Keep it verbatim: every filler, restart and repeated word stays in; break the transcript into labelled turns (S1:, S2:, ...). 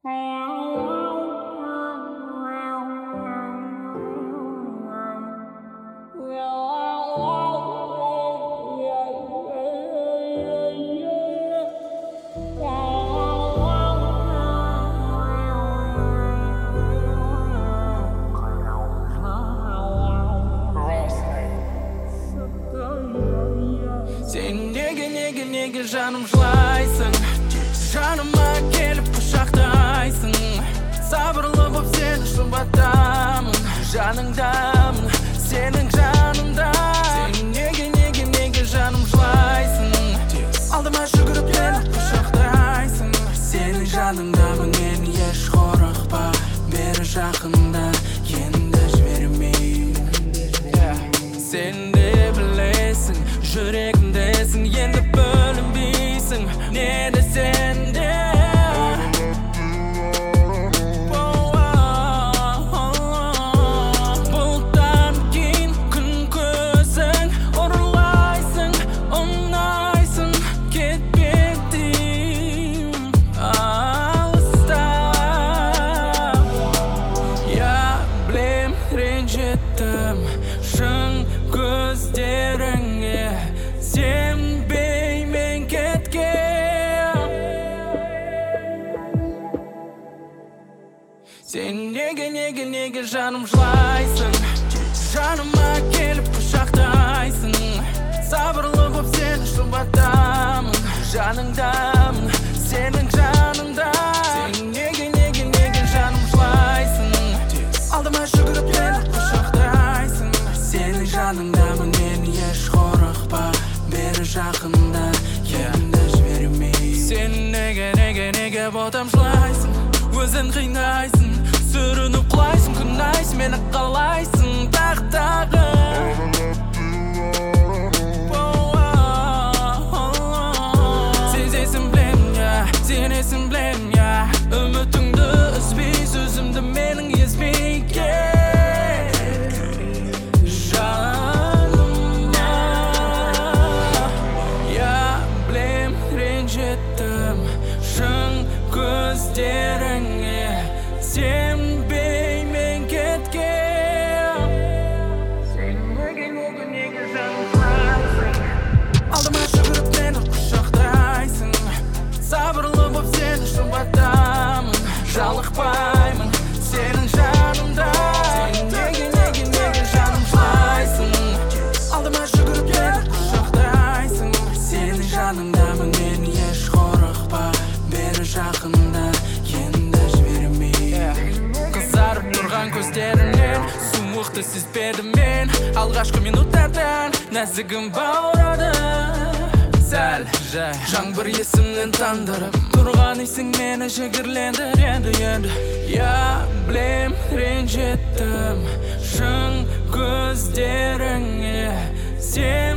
S1: Sen nege nege nege жаным жылайсың, жаныма келіп құшақтайсың. Сабырлы боп сені жұбатамын, жаныңдамын, сенің жаныңда. Sen неге неге неге жаным жылайсың, алдыма жүгіріп мені құшақтайсың. Сенің жаныңдамын, мені еш қорықпа, бері жақында, енді жібермеймін. Sen de білесің, жүрегімдесің, енді бөлінбейсің, не десең де. Бұлттан кейін күн көзің, ұрылайсың, ұнайсың, кетпедім алыста. Я білем, ренжеттім шын көздеріңе, сенбеймін кеткен. Sen неге неге неге жаным жылайсың, жаныма келіп құшақтайсың. Сабырлы боп сені жұбатамын, жаныңдамын, сенің жаныңда. Sen неге неге неге жаным жылайсың, алдыма жүгіріп мені құшақтайсың. Сенің жаныңдамын, мені еш қорықпа, бері жақында, енді жібермеймін. Sen неге неге неге ботам жылайсың, өзін қинайсың, сүрініп құлайсың, күнайсың, мені қалайсың тағы тағы. Сезесің білем, я, сенесің білем, я, үмітіңді үзбей, сөзімді менің езбейге. Жаныма, я білем, ренжеттім шын көздеріңе, сенбеймін кеткен. Sen неге неге неге жаным жылайсың, алдыма жүгіріп мені құшақтайсың. Сабырлы боп сені жұбатамын, жалықпаймын, сенің жаныңда. Sen неге неге неге жаным жылайсың, алдыма жүгіріп мені құшақтайсың. Сенің жаныңдамын, мені еш қорықпа, бері жақында, енді жібермеймін. Қызарып тұрған көздерінен суықты сезбедім мен, алғашқы минуттардан нәзігім баурады. Сәл жай жаңбыр есімнен тандырып тұрған исің мені жігерлендіреді енді. Я білем, ренжеттім шын көздеріңе, сен